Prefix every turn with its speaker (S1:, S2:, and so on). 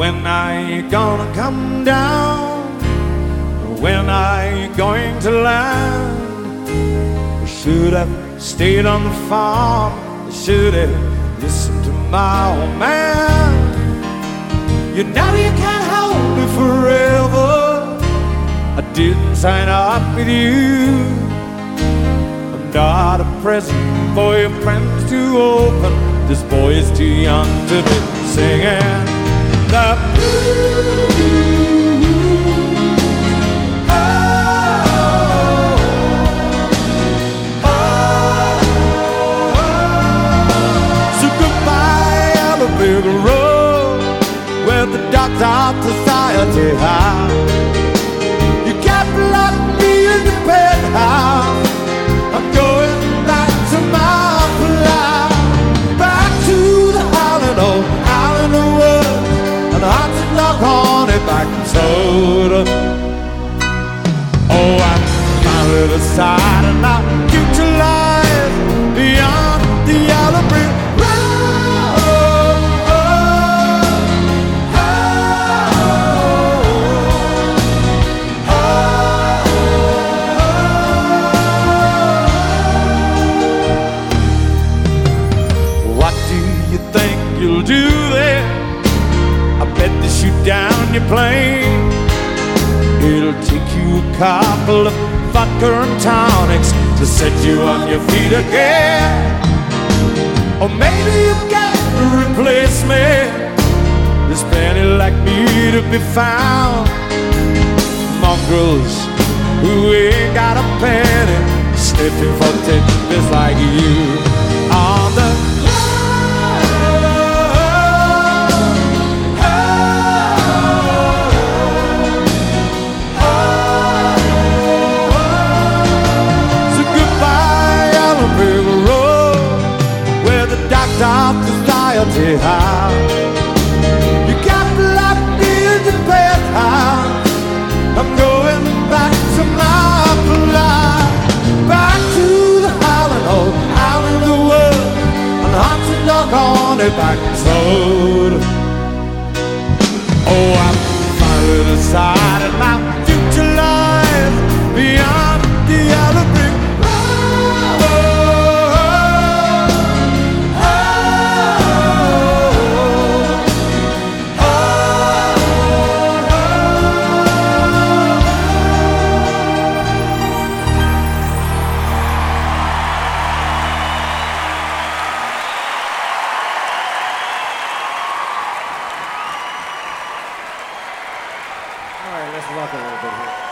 S1: When are you gonna come down? When are you going to land? I should have stayed on the farm. I should have listened to my old man. You know you can't hold me forever. I didn't sign up with you. I'm not a present for your friends to open. This boy is too young to be singing the blues. Big road where the dogs of society high. You can't lock me in the penthouse. I'm going back to my fly, back to the Island of Woods and the hot dog honey back and soda. Oh, I finally decided my future lies beyond the yellow brick road. You'll do that. I bet they shoot down your plane. It'll take you a couple of vodka and tonics to set you on your feet again. Or maybe you can replace me. There's plenty like me to be found. Mongrels who ain't got a penny, sniffing for tidbits like you on the of society high. You got to lock me in the penthouse. I'm going back to my fly, back to the Island of the Woods and the hot dog on it back and soda. Oh, I finally decided my future lies beyond the yellow brick.
S2: All right, let's rock a little bit here.